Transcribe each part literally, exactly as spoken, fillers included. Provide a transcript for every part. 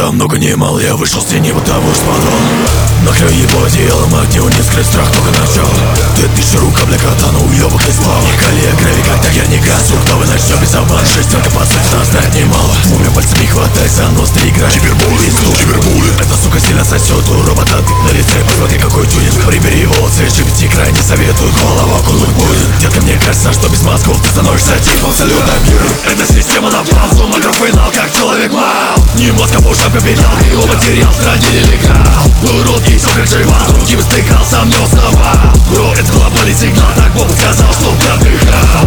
Да много не мало, я вышел с тени, потому что подвал. Накрою его одеялом, а где у них скрыть страх только начал. Ты тысяча рука для кота, но уёбок не сплав. Колея гравий, как так я не газу. Кто вы начнёт без обмана, шестерка по сути нас знает немало. Двумя пальцами хватай за нос, ты играешь кибербуллинг, кибербуллинг. Эта сука сильно сосёт, у робота ты на лице. Посмотри какой тюнинг, прибери волосы, джи крайне советую. Голова кулак будет. Детка, мне кажется, что без мозгов ты становишься типом абсолютно мир. Эта система на паузу, макрофинал, как человек мал. Не мозг, а пушка победал, его материал хранили легал. Урод и все как живал, другим стыкал, сам не узнавал. Бро, это глобальный сигнал, так Бог сказал, что ты отдыхал.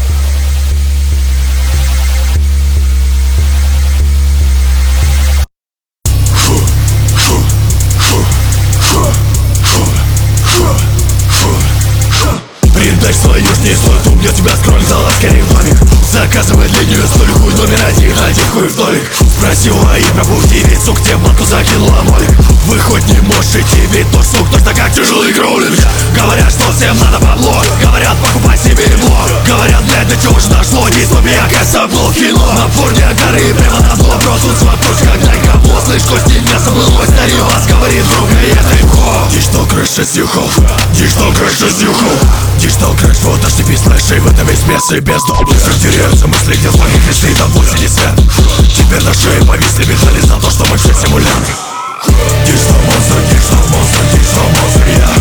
Передай свою не стоит, убьет тебя скроль, зала скорее в домик. Заказывай для нее столик, хуй номер один, один хуй в домик. Спроси у АИ про девицу, к тебе бланку закинула молик. Вы хоть не можете, ведь тот сук точно как тяжелый гроулинг. Говорят, что всем надо бабло, говорят, покупай себе ебло. Говорят, блядь, для чего же нашло, дистопия, оказывается, был кино. Напор не горы, прямо на дно, просто вопрос, как дай кого. Слышь, кости мясо было, старый вас говорит, друг, и это легко. Диджитал крэш из юхов, диджитал крэш из юхов. Диджитал крэш, вот аш ти пи слэши, в этом весь бес и без дол. Быстро теряются мысли, где флаги кресты, там восемьдесят. Теперь на шее повисли медали за то, что мы все симулянты. Диджитал монстр, диджитал монстр, диджитал монстр, я